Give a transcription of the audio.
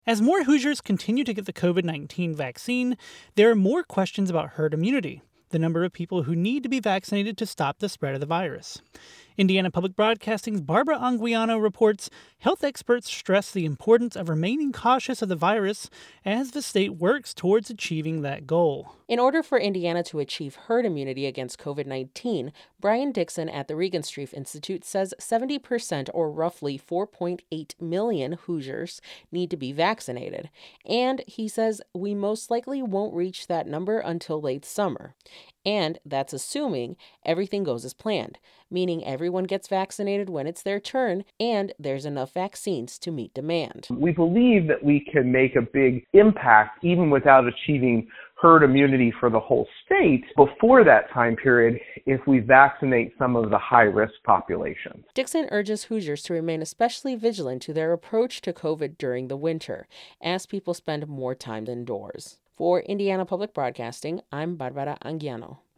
As more Hoosiers continue to get the COVID-19 vaccine, there are more questions about herd immunity, the number of people who need to be vaccinated to stop the spread of the virus. Indiana Public Broadcasting's Barbara Anguiano reports health experts stress the importance of remaining cautious of the virus as the state works towards achieving that goal. In order for Indiana to achieve herd immunity against COVID-19, Brian Dixon at the Regan Street Institute says 70%, or roughly 4.8 million Hoosiers, need to be vaccinated. And he says we most likely won't reach that number until late summer. And that's assuming everything goes as planned, meaning everyone gets vaccinated when it's their turn and there's enough vaccines to meet demand. We believe that we can make a big impact even without achieving herd immunity for the whole state before that time period if we vaccinate some of the high-risk populations. Dixon urges Hoosiers to remain especially vigilant to their approach to COVID during the winter as people spend more time indoors. For Indiana Public Broadcasting, I'm Barbara Anguiano.